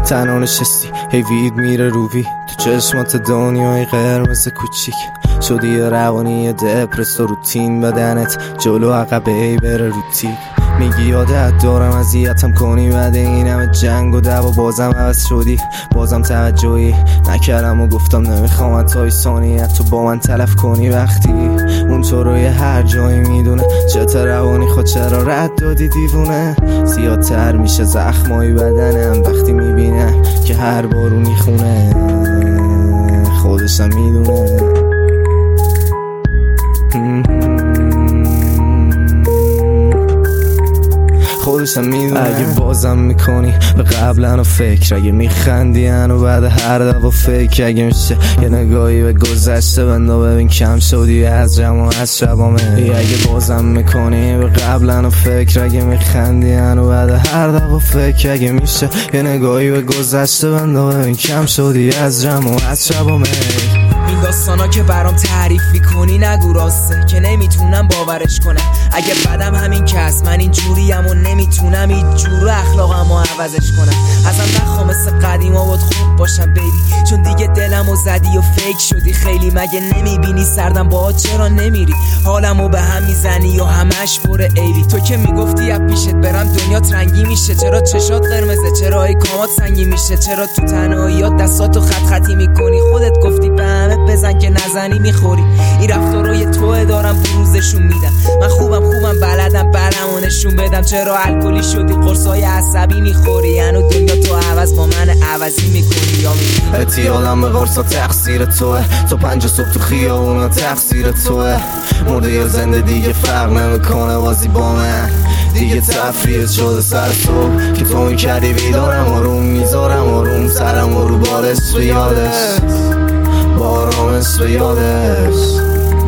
تنها نشستی وید میره روی تو چشمات دنیای قرمز کوچیک شدی روانی دپرس و روتین بدنت جلو عقبه بره رو تیک میگی یادت دارم اذیتم کنی بعد این همه جنگ و دعوا بازم عوض شدی بازم توجهی نکردم و گفتم نمیخوام تای ثانیت تو با من تلف کنی وقتی اون تو روی هر جایی میدونه چطور روانی خود چرا رد دادی دیوونه زیادتر میشه زخمای بدنم وقتی میبینم که هر بارونی خونه خودشم میدونه خودشم میدونه اگه بازم میکنی به قبلن و فکر اگه میخندی و بعد هر دفعه فکر اگه میشه یه نگاهی به گذشته بنده ببین کم شدی از جمع و از شبامه اگه بازم میکنی به قبلن و فکر اگه میخندی و بعد هر دفعه فکر اگه میشه یه نگاهی به گذشته بنده ببین کم شدی از جمع و از شبامه این داستانا که برام تعریف میکنی نگو راسته که نمیتونم باورش کنم اگه بدم همین که هست من این جوریم و نمیتونم هیچ جور اخلاقم و عوضش کنم ازم نخوام مثل قدیما بود خوب باشم بیبی چون دیگه دلمو زدی و فیک شدی خیلی مگه نمیبینی سردم با چرا نمیری حالمو به هم میزنی و همش پر عیبی تو که میگفتی از پیشت برم دنیا رنگی میشه چرا چشات قرمزه چرا کامات سنگی میشه چرا تو تنهاییات دستاتو خط خطی میکنی خودت گفتی به همه بزن که نزنی میخوری این رفتارای توه دارم بروزشون میدم من خوبم بلدم برمو نشون بدم چرا الکلی شدی قرصای عصبی میخوری هنو دنیا تو عوض با من عوضی میکنی یا میکنی اتیالم به قرصا تقصیر توه تو 5 صبح تو خیابونا تقصیر توه مرده یا زنده دیگه فرق نمیکنه بازی با من دیگه تفریح شده سر صبح که تو میکردی بیدارم آروم میذارم آروم سرم و رو بارش و یادش بارامش و یادش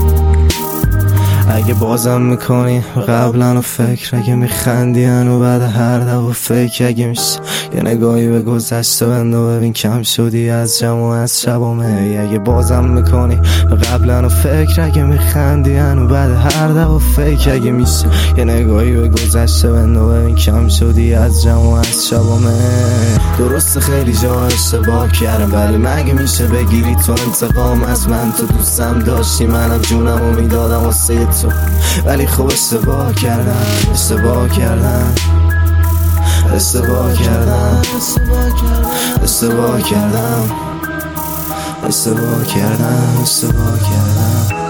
اگه بازم میکنی قبلا و فکر اگه میخندی و بعد هر دفعه فکر اگه میشه یه نگاهی به گذشته بنده ببین کم شدی از جمع و از شبامه اگه بازم میکنی قبلا و فکر اگه میخندی و بعد هر دفعه فکر اگه میشه یه نگاهی به گذشته بنده ببین کم شدی از جمع و از شبامه درست خیلی جا اشتباه کردم ولی مگه میشه بگیری تو انتقام از من تو دوستم داشتی منم جونمو میدادم واسه تو ولی خب اشتباه کردم اشتباه کردم اشتباه کردم اشتباه کردم اشتباه کردم اشتباه کردم